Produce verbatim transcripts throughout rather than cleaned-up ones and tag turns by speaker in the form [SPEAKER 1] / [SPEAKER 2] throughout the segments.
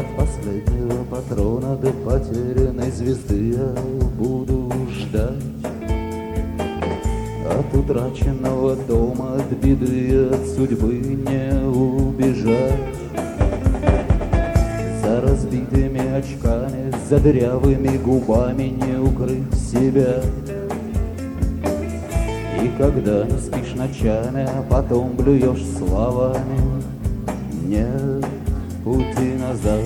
[SPEAKER 1] От последнего патрона до потерянной звезды я буду ждать. От утраченного дома, от беды, от судьбы не убежать. За разбитыми очками, за дырявыми губами не укрыть себя. И когда не спишь ночами, а потом блюешь словами, нет пути назад.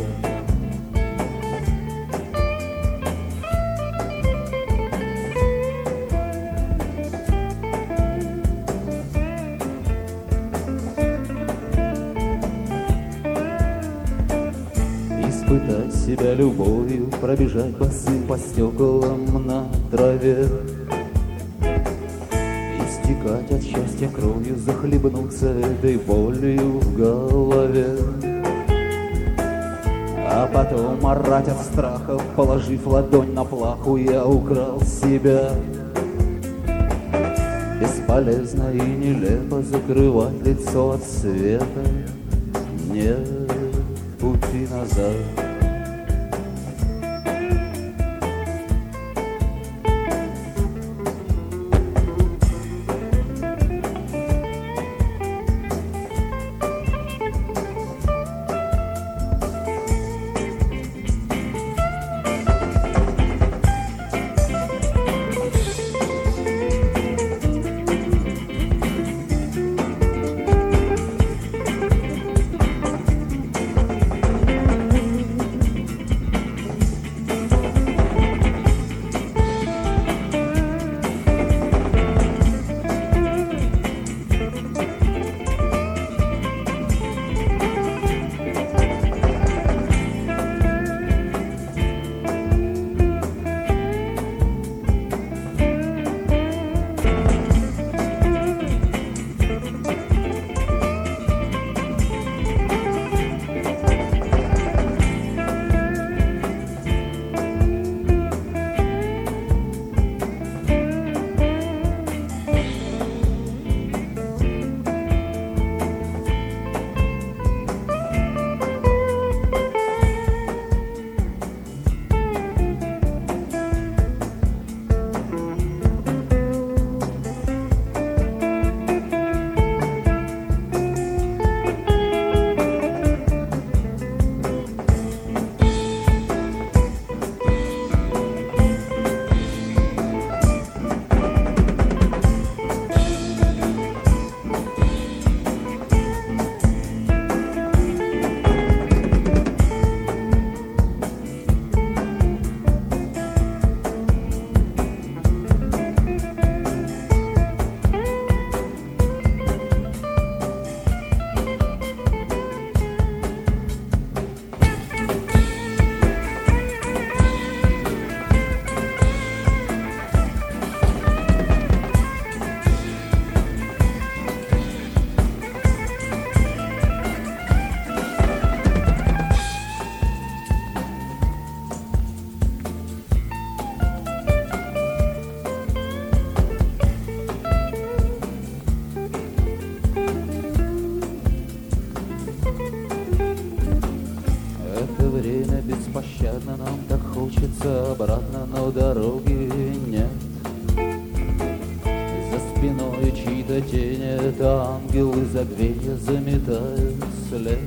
[SPEAKER 1] Испытать себя любовью, пробежать босым по стеклам на траве, истекать от счастья кровью, захлебнуться этой болью в голове. А потом орать от страха, положив ладонь на плаху, я украл себя. Бесполезно и нелепо закрывать лицо от света, нет пути назад. Время беспощадно, нам так хочется обратно, но дороги нет. За спиной чьи-то тени, это ангелы забвенья заметают след.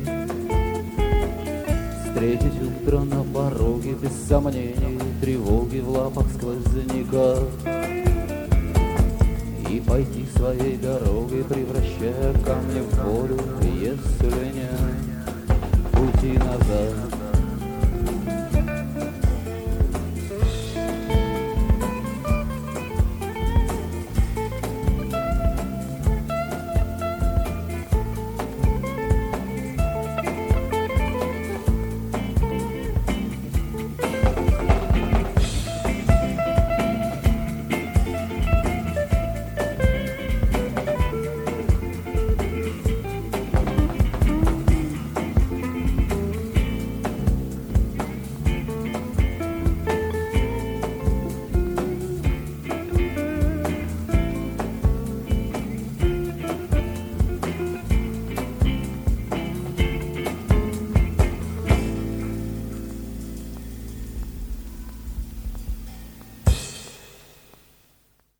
[SPEAKER 1] Встретить утро на пороге без сомнений, тревоги в лапах сквозняка. И пойти своей дорогой, превращая камни в воду, если нет пути назад.